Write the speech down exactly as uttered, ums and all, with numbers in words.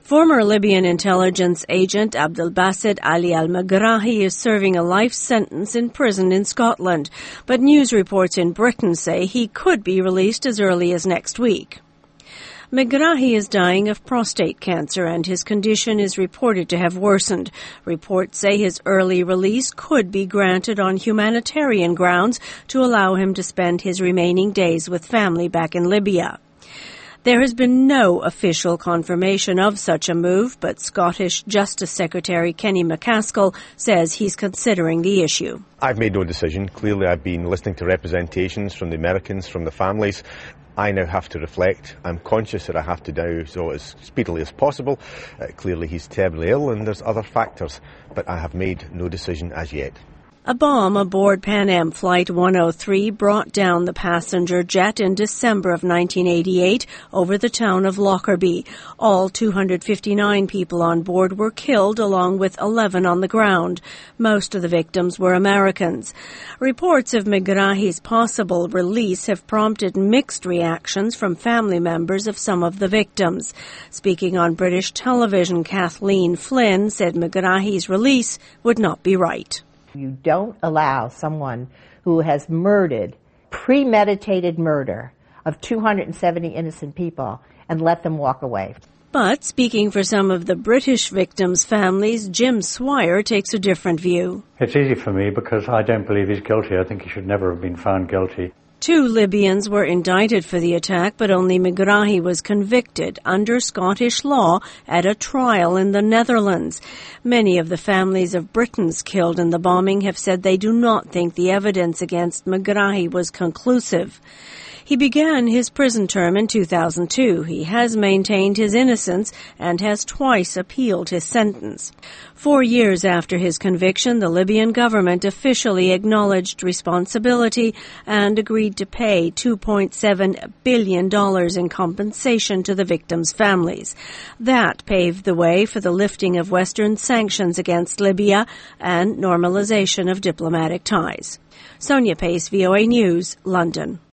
Former Libyan intelligence agent Abdelbaset Ali al-Megrahi is serving a life sentence in prison in Scotland, but news reports in Britain say he could be released as early as next week. Megrahi is dying of prostate cancer and his condition is reported to have worsened. Reports say his early release could be granted on humanitarian grounds to allow him to spend his remaining days with family back in Libya. There has been no official confirmation of such a move, but Scottish Justice Secretary Kenny MacAskill says he's considering the issue. I've made no decision. Clearly, I've been listening to representations from the Americans, from the families. I now have to reflect. I'm conscious that I have to do so as speedily as possible. Uh, clearly, he's terribly ill and there's other factors, but I have made no decision as yet. A bomb aboard Pan Am Flight one oh three brought down the passenger jet in December of nineteen eighty-eight over the town of Lockerbie. All two hundred fifty-nine people on board were killed, along with eleven on the ground. Most of the victims were Americans. Reports of Megrahi's possible release have prompted mixed reactions from family members of some of the victims. Speaking on British television, Kathleen Flynn said Megrahi's release would not be right. You don't allow someone who has murdered, premeditated murder of two hundred seventy innocent people and let them walk away. But speaking for some of the British victims' families, Jim Swire takes a different view. It's easy for me because I don't believe he's guilty. I think he should never have been found guilty. Two Libyans were indicted for the attack, but only Megrahi was convicted under Scottish law at a trial in the Netherlands. Many of the families of Britons killed in the bombing have said they do not think the evidence against Megrahi was conclusive. He began his prison term in two thousand two. He has maintained his innocence and has twice appealed his sentence. Four years after his conviction, the Libyan government officially acknowledged responsibility and agreed to pay two point seven billion dollars in compensation to the victims' families. That paved the way for the lifting of Western sanctions against Libya and normalization of diplomatic ties. Sonia Pace, V O A News, London.